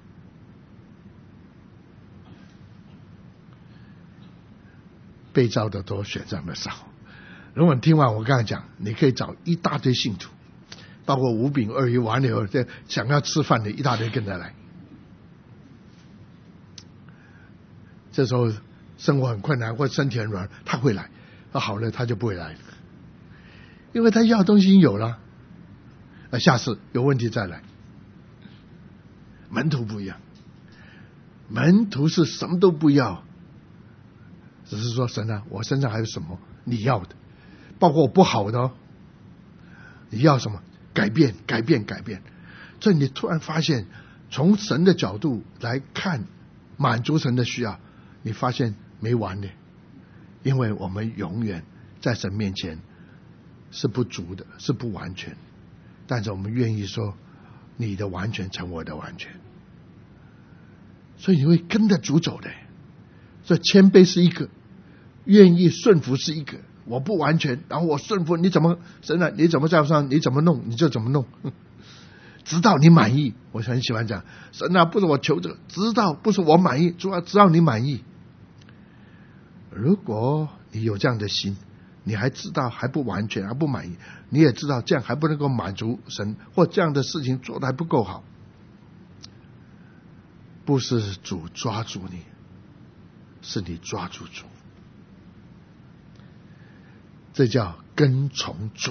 被召的多，选上的少。如果你听完我刚才讲，你可以找一大堆信徒，包括5饼2鱼完了以后想要吃饭的一大堆跟着来。这时候生活很困难或身体很软，他会来，他好了他就不会来了，因为他要的东西已经有了，下次有问题再来。门徒不一样，门徒是什么都不要，只是说神啊，我身上还有什么你要的，包括我不好的你要什么？改变，改变，改变。所以你突然发现，从神的角度来看，满足神的需要，你发现没完的，因为我们永远在神面前是不足的，是不完全，但是我们愿意说，你的完全成我的完全，所以你会跟着主走的。所以谦卑是一个，愿意顺服是一个。我不完全，然后我顺服，你怎么神啊？你怎么在上？你怎么弄你就怎么弄，直到你满意。我很喜欢讲，神啊，不是我求这个，直到不是我满意，主要直到你满意。如果你有这样的心，你还知道还不完全，还不满意，你也知道这样还不能够满足神，或这样的事情做得还不够好，不是主抓住你，是你抓住主。这叫跟从主。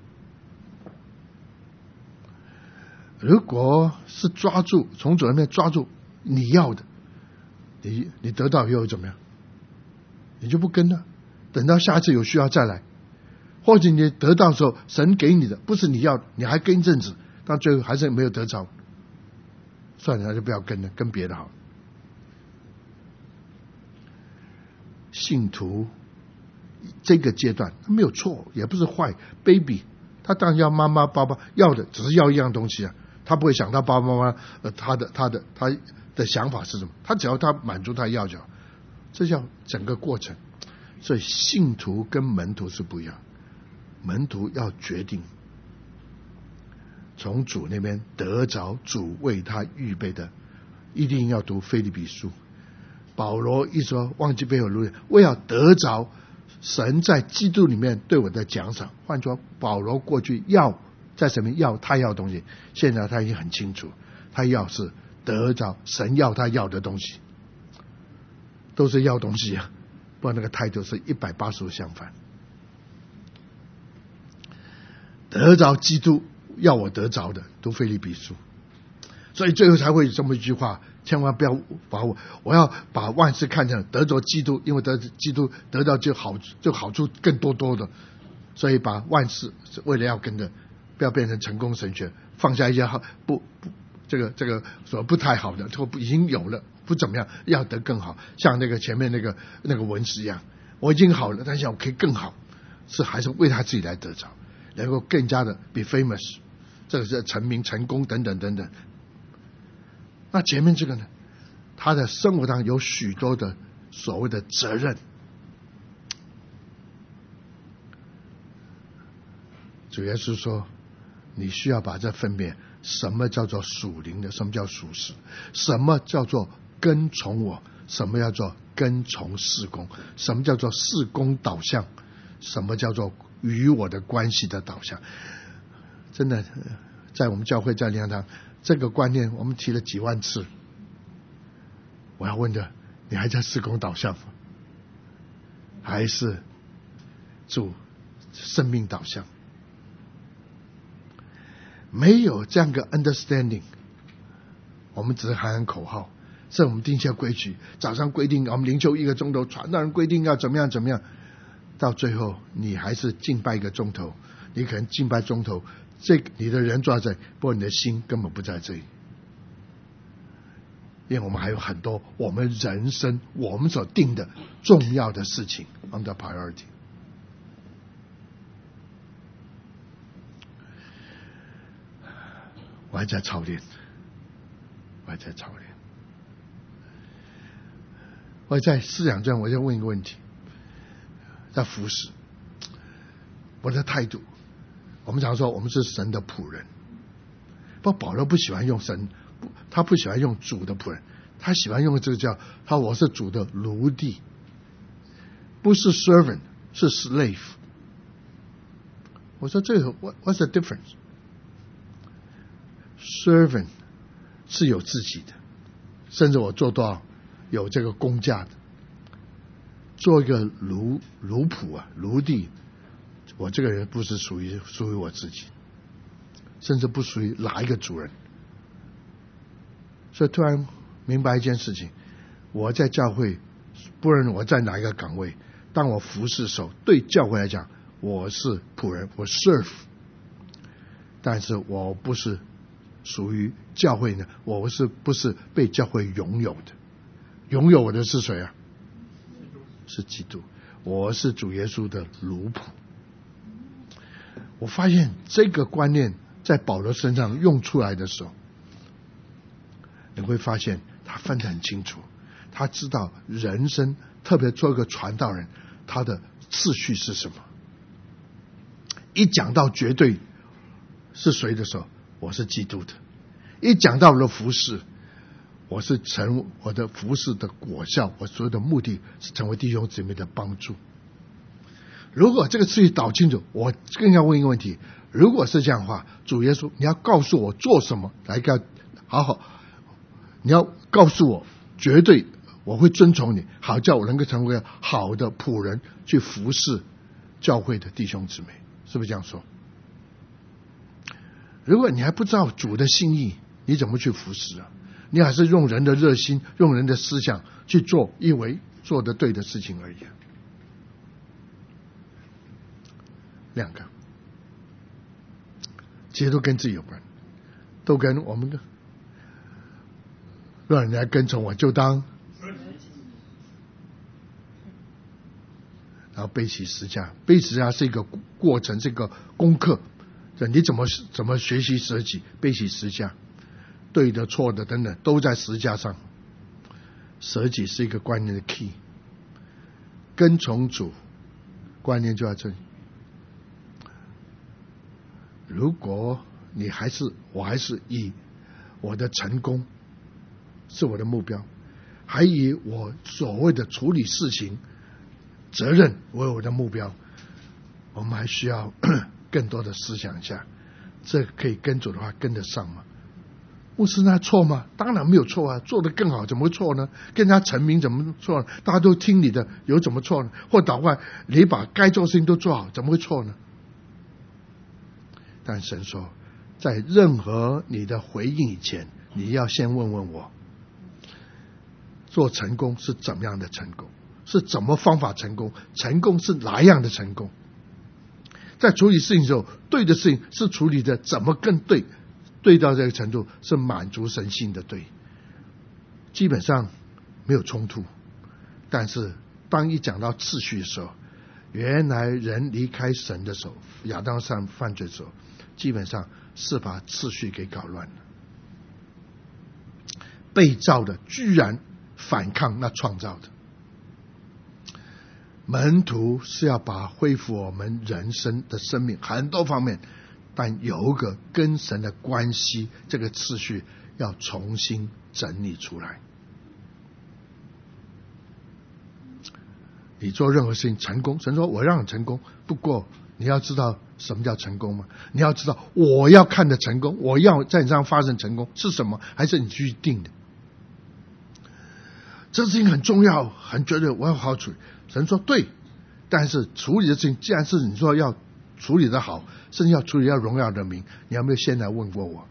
如果是抓住，从主那边抓住你要的，你得到以后怎么样？你就不跟了，等到下次有需要再来。或者你得到的时候，神给你的不是你要的，你还跟一阵子，到最后还是没有得着，算了，那就不要跟了，跟别的好。信徒这个阶段没有错，也不是坏 ，baby， 他当然要妈妈爸爸要的，只是要一样东西啊，他不会想到爸爸妈妈他的想法是什么，他只要他满足他要就好，这叫整个过程。所以信徒跟门徒是不一样，门徒要决定从主那边得着主为他预备的，一定要读腓立比书。保罗一说忘记背后路，我要得着神在基督里面对我的奖赏。换句话，保罗过去要在什么要他要的东西，现在他已经很清楚，他要是得着神要他要的东西，都是要东西啊，不然那个态度是180度相反。得着基督要我得着的，读腓立比书。所以最后才会有这么一句话，千万不要把我要把万事看成得着基督，因为得基督得到就好处更多的，所以把万事是为了要跟着，不要变成成功神学，放下一些这个所不太好的，已经有了不怎么样，要得更好，像那个前面那个文士一样，我已经好了，但是我可以更好，是还是为他自己来得着，能够更加的 be famous， 这个是成名成功等等等等。那前面这个呢，他的生活上有许多的所谓的责任。主耶稣说，你需要把这分辨，什么叫做属灵的，什么叫属实，什么叫做跟从我，什么叫做跟从事工，什么叫做事工导向，什么叫做与我的关系的导向。真的在我们教会在灵粮堂这个观念我们提了几万次，我要问的，你还在事工导向吗？还是主生命导向？没有这样个 understanding， 我们只是喊喊口号，是我们定下规矩，早上规定我们灵修1个钟头，传道人规定要怎么样怎么样， 到最后你还是敬拜1个钟头，你可能敬拜钟头，你的人坐在这里，不过你的心根本不在这里。因为我们还有很多我们人生我们所定的重要的事情 under priority。 我还在操练，我在思想中，我就问一个问题，在服侍我的态度。我们常说我们是神的仆人，不过保罗不喜欢用神，他不喜欢用主的仆人，他喜欢用这个叫我是主的奴隶，不是 servant 是 slave。 我说这个 what's the difference？ servant 是有自己的，甚至我做到有这个公价的，做一个奴仆奴隶，我这个人不是属于我自己，甚至不属于哪一个主人。所以突然明白一件事情，我在教会，不论我在哪一个岗位，当我服侍的时候，对教会来讲我是仆人，我 serve， 但是我不是属于教会呢，我不是被教会拥有的。拥有我的是谁啊？是基督，我是主耶稣的奴仆。我发现这个观念在保罗身上用出来的时候，你会发现他分得很清楚，他知道人生，特别做一个传道人，他的次序是什么。一讲到绝对是谁的时候，我是基督的；一讲到了服事，我是我的服事的果效，我所有的目的是成为弟兄姊妹的帮助。如果这个次序搞清楚，我更要问一个问题：如果是这样的话，主耶稣，你要告诉我做什么来好好，你要告诉我，绝对我会遵从你，好叫我能够成为好的仆人，去服侍教会的弟兄姊妹，是不是这样说？如果你还不知道主的心意，你怎么去服侍啊？你还是用人的热心，用人的思想去做，以为做得对的事情而已。两个其实都跟自己有关，都跟我们的让人家跟从我就当，然后背起十字架。背起十字架是一个过程，是一个功课，你怎么学习舍己，背起十字架，对的错的等等都在十字架上。舍己是一个关键的 key， 跟从主观念就在这里。如果我还是以我的成功是我的目标，还以我所谓的处理事情责任为我的目标，我们还需要更多的思想一下，这可以跟主的话跟得上吗？牧师那错吗？当然没有错啊，做得更好怎么会错呢？更加成名怎么错呢？大家都听你的有怎么错呢？或倒过来，你把该做的事情都做好怎么会错呢？但神说，在任何你的回应以前，你要先问问我，做成功是怎么样的成功，是怎么方法成功，成功是哪样的成功。在处理事情的时候，对的事情是处理的怎么更对，对到这个程度是满足神性的对，基本上没有冲突。但是当一讲到次序的时候，原来人离开神的时候，亚当犯罪的时候，基本上是把次序给搞乱了。被造的居然反抗那创造的。门徒是要恢复我们人生的生命很多方面，但有一个跟神的关系，这个次序要重新整理出来。你做任何事情成功，神说我让你成功，不过你要知道什么叫成功吗？你要知道我要看的成功，我要在你身上发生成功是什么，还是你去定的？这事情很重要，很绝对，我要好好处理。神说对，但是处理的事情既然是你说要处理的好，甚至要处理要荣耀的名，你有没有先来问过我？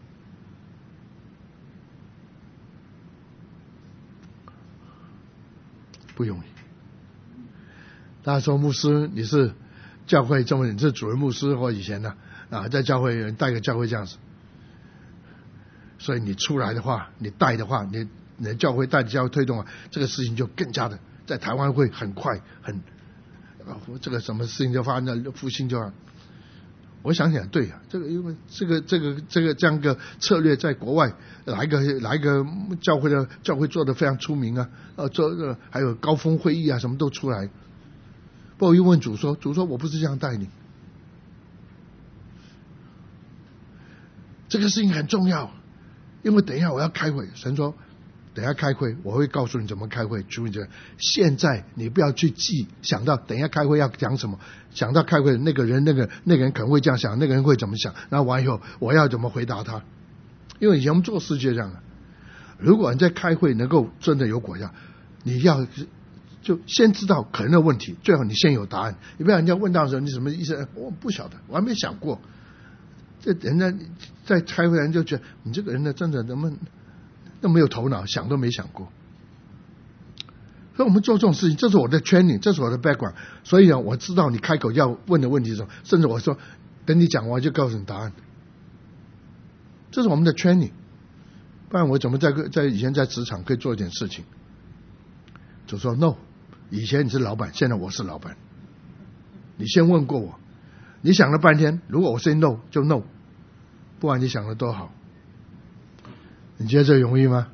不容易。 他说牧师你是教会这么你是主任牧师或以前的在教会人带个教会这样子，所以你出来的话你带的话你的教会带的教会推动这个事情就更加的在台湾会很快很这个什么事情就发生了复兴就我想想对这个因为这样一个策略在国外来一个教会做得非常出名做还有高峰会议什么都出来。不过我又问主说我不是这样带你，这个事情很重要，因为等一下我要开会，神说等一下开会我会告诉你怎么开会，注意这现在你不要去想到等一下开会要讲什么，想到开会那个人可能会这样想，那个人会怎么想，然后完以后我要怎么回答他。因为以前我们做事就这样如果你在开会能够真的有果效，你要就先知道可能的问题，最好你先有答案，你不要人家问到的时候你什么意思我不晓得，我还没想过，这人家在开会人就觉得你这个人呢真的那没有头脑，想都没想过。所以我们做这种事情，这是我的 training， 这是我的 background， 所以我知道你开口要问的问题的时候，甚至我说等你讲完就告诉你答案，这是我们的 training， 不然我怎么在以前在职场可以做一点事情。就说 no， 以前你是老板，现在我是老板，你先问过我，你想了半天，如果我 say no 就 no， 不管你想的多好，你觉得这容易吗？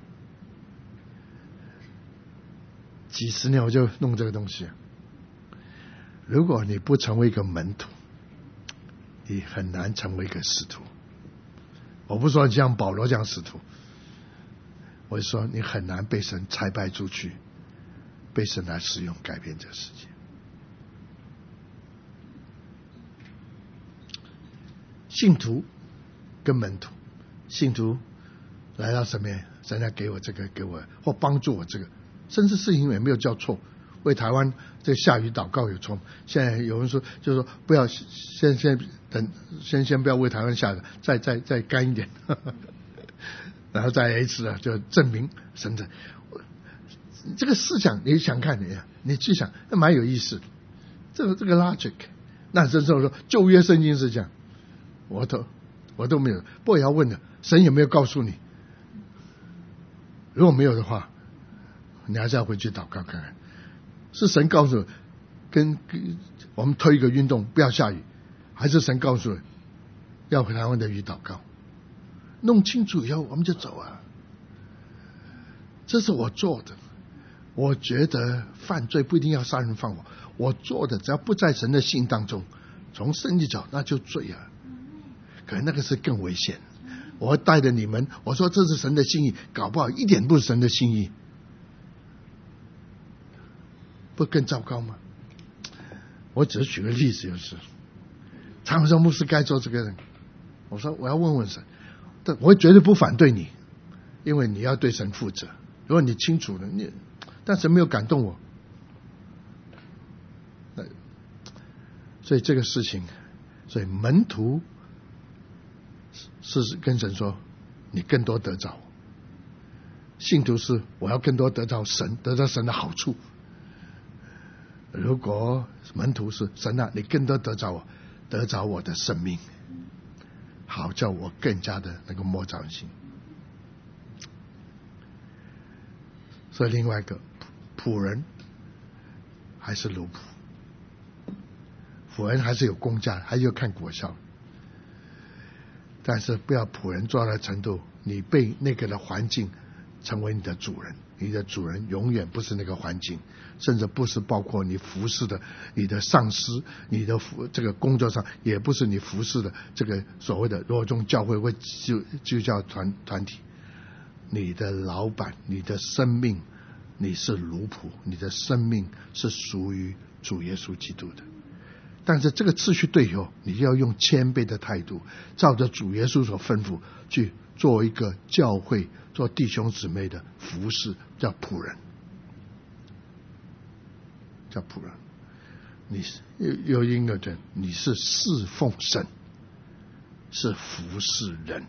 几十年我就弄这个东西。如果你不成为一个门徒，你很难成为一个使徒。我不是说像保罗这样使徒，我是说你很难被神差派出去，被神来使用改变这个世界。信徒跟门徒，信徒来到神面，神来给我这个，给我或帮助我这个，甚至事情也没有叫错。为台湾这下雨祷告有错，现在有人说就是说不要先等，先不要为台湾下雨，再干一点，然后再一次就证明神的这个思想，你想看你去想，那蛮有意思。这个 logic， 那真正说旧约圣经是这样，我都没有，不过也要问的，神有没有告诉你？如果没有的话，你还是要回去祷告看看，是神告诉跟我们推一个运动不要下雨，还是神告诉要回台湾的雨祷告？弄清楚以后我们就走这是我做的。我觉得犯罪不一定要杀人放火，我做的只要不在神的心当中，从圣经讲那就罪可能那个是更危险。我会带着你们，我说这是神的心意，搞不好一点不是神的心意，不更糟糕吗？我只是举个例子，就是常说牧师该做这个人，我说我要问问神，但我绝对不反对你，因为你要对神负责。如果你清楚了，但神没有感动我，所以这个事情，所以门徒是跟神说你更多得着我，信徒是我要更多得着神，得到神的好处。如果门徒是神你更多得着我，得着我的生命，好叫我更加的能够摸着心。所以另外一个仆人还是奴仆，仆人还是有工价，还是要看果效，但是不要仆人做到的程度，你被那个的环境成为你的主人，你的主人永远不是那个环境，甚至不是包括你服侍的你的上司，你的这个工作上也不是你服侍的这个所谓的如果中教会会就叫团体，你的老板，你的生命，你是奴仆，你的生命是属于主耶稣基督的。但是这个次序对以后，你就要用谦卑的态度，照着主耶稣所吩咐去做一个教会，做弟兄姊妹的服侍，叫仆人，叫仆人。你有一个人，你是侍奉神，是服侍人。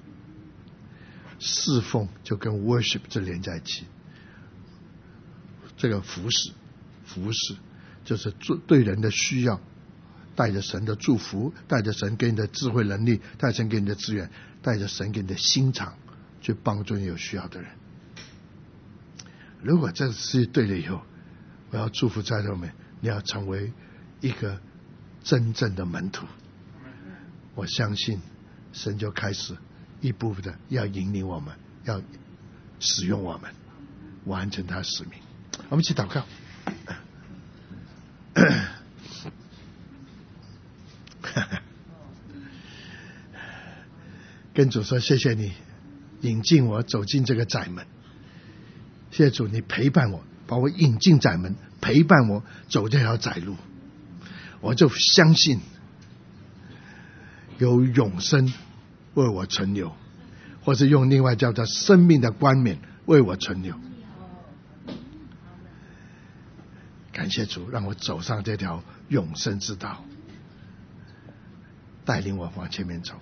侍奉就跟 worship 这连在一起，这个服侍就是对人的需要，带着神的祝福，带着神给你的智慧能力，带着神给你的资源，带着神给你的心肠，去帮助有需要的人。如果这是对了以后，我要祝福在座们，你要成为一个真正的门徒。我相信神就开始一步步的要引领我们，要使用我们，完成他的使命。我们一起祷告。跟主说，谢谢你引进我走进这个窄门，谢谢主你陪伴我，把我引进窄门，陪伴我走这条窄路。我就相信有永生为我存留，或是用另外叫做生命的冠冕为我存留。感谢主让我走上这条永生之道，带领我往前面走。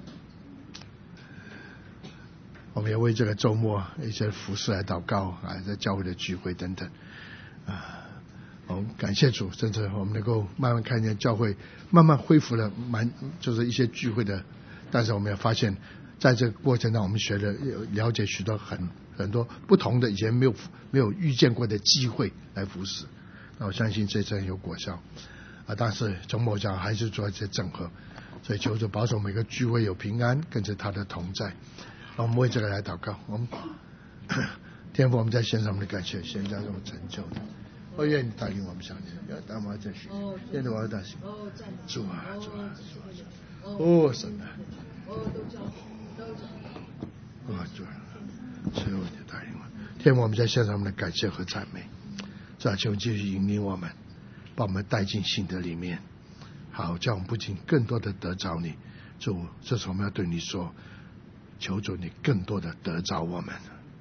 我们也为这个周末一些服事来祷告，在教会的聚会等等我们感谢主，甚至我们能够慢慢看见教会慢慢恢复了就是一些聚会的，但是我们也发现在这个过程中我们学了了解许多很多不同的以前没有遇见过的机会来服事。那我相信这次有果效但是从某角还是做一些整合，所以求主保守每个聚会有平安，跟着他的同在。我们为这个来祷告。我们天父，我们在献上我们的感谢，献上这种成就的愿你带领我们相信，要带我们在学，愿我大心主啊主啊主啊神啊主啊求你带领我天父，我们在献上我们的感谢和赞美，求继续引领我们，把我们带进信的里面，好叫我们不仅更多的得着你。主，这是我们要对你说，求主你更多的得着我们。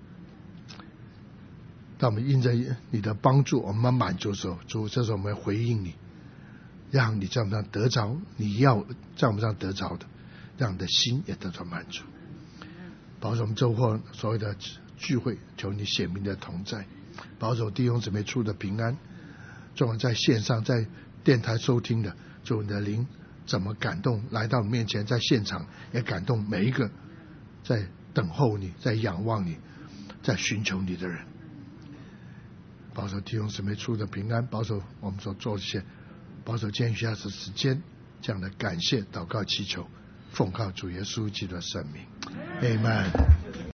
当我们因着你的帮助我们满足的时候，主，这是我们回应你，让你在我们上得着你要在我们上得着的，让你的心也得到满足。保守我们周末所有的聚会，求你显明的同在，保守弟兄姊妹处的平安。众人在线上在电台收听的，主你的灵怎么感动来到你面前，在现场也感动每一个在等候你，在仰望你，在寻求你的人。保守弟兄姊妹处的平安，保守我们所做的一些，保守今天下次时间这样的感谢祷告祈求，奉靠主耶稣基督的圣名 Amen。